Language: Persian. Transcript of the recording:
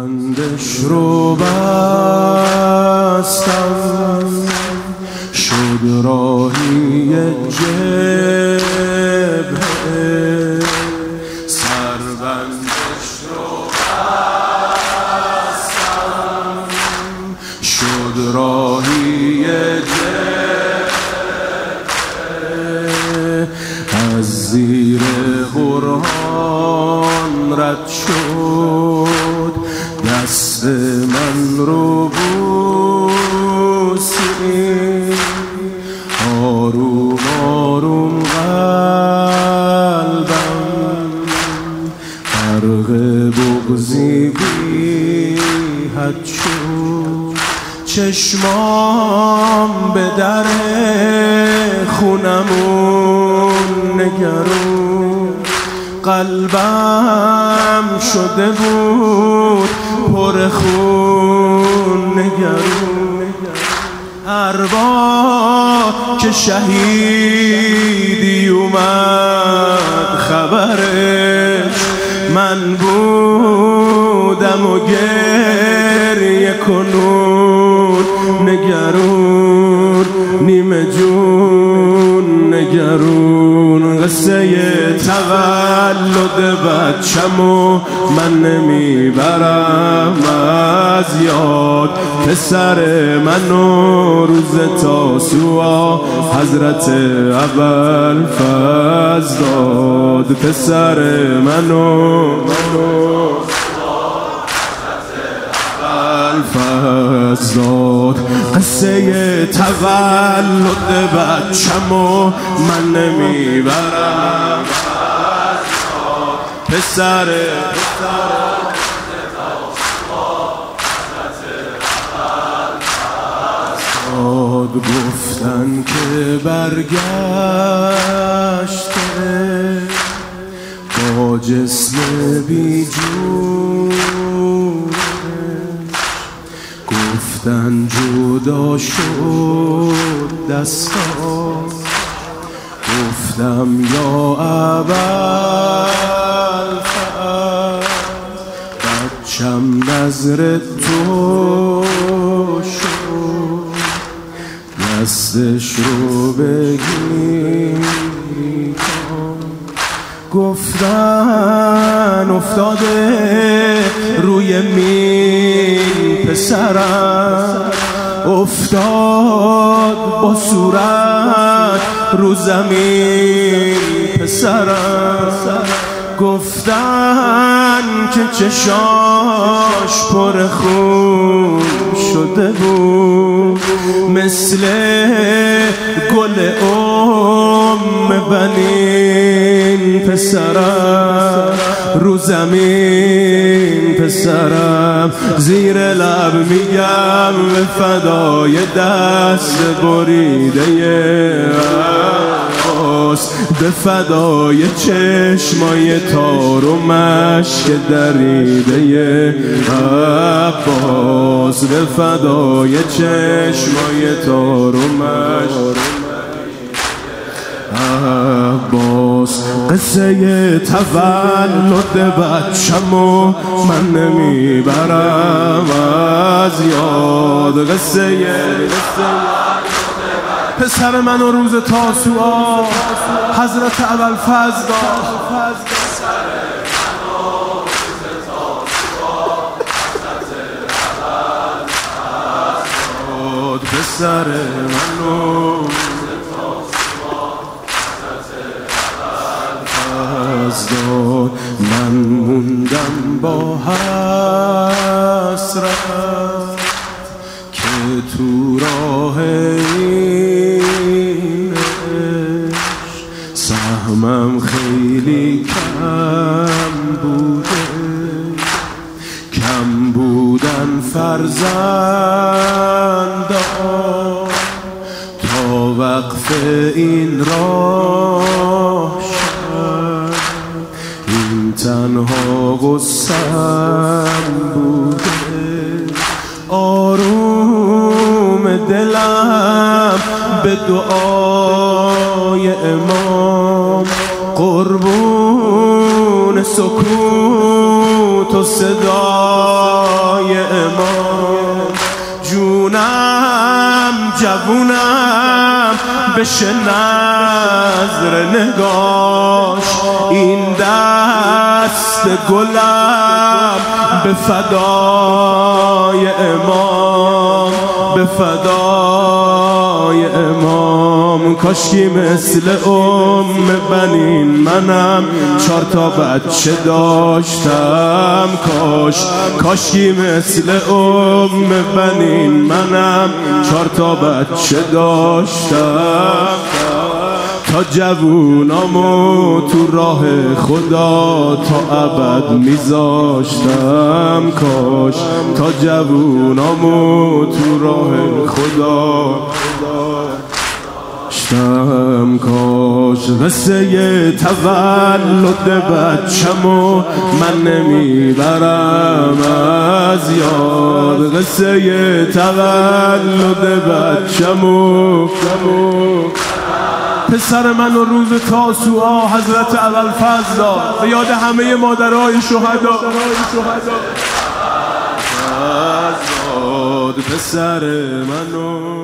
بندش رو بستم، شد راهی جبهه. سربندش رو بستم، شد راهی جبهه. از زیر قرآن رد شد، دست من رو بوسید. آروم آروم قلبم غرق بغضی بی حد شد. چشمام به در خونمون نگرون، قلبم شده بود پر خون نگرون. هر بار که شهیدی اومد خبرش، من بودم و گریه کنون نگرون. نیمه جون نگرون. قصه تولد بچه‌مو من نمیبرم از یاد. پسر منو روز تاسوعا حضرت ابوالفضل داد. پسر منو ابوالفضل داد. قصه تولد بچه‌مو من نمیبرم از یاد. پسر گفتن که برگشته با جسم بی جون. گفتن جدا شد دستان. گفتم یا ابوالفضل بچم نظر تو شد. دستش رو بگیری گفتن افتاده روی مین پسرم. افتاد با صورت رو زمین پسرم. گفتن که چشاش پر خون شده بود، مثل گل بنین پسرم. رو زمین پسرم. زیر لب میگم به فدای دست بریده عباس، به فدای چشمای تار و مشک دریده عباس، به فدای چشمای تار و مشک عباس. قصه تولد بچه‌مو من نمیبرم از یاد. قصه پسر من و روز تاسوعا حضرت ابوالفضل داد. پسر منو داد. من موندم با حسرت که تو راه اینش سهمم خیلی کم بوده. کم بودن فرزندان تا وقف این راه شد. این تنها غصم بوده. آروم دلم به دعای امام، قربون سکوت و صدا بشه نظر نگاش، این دست گلم به فدای امام، به فدای امام. کاشکی مثل بنین منم 4 تا بچه داشتم، کاشکی مثل بنین منم 4 تا بچه داشتم، تا جوونامو تو راه خدا تا ابد میذاشتم. کاش تا جوونامو تو راه خدا داشتم. کاش قصه تولد بچه‌مو من نمیبرم از یاد، قصه تولد بچه‌مو. پسر من و روز تاسوعا حضرت ابوالفضل داد به یاد همه مادرای شهدا. پسر من و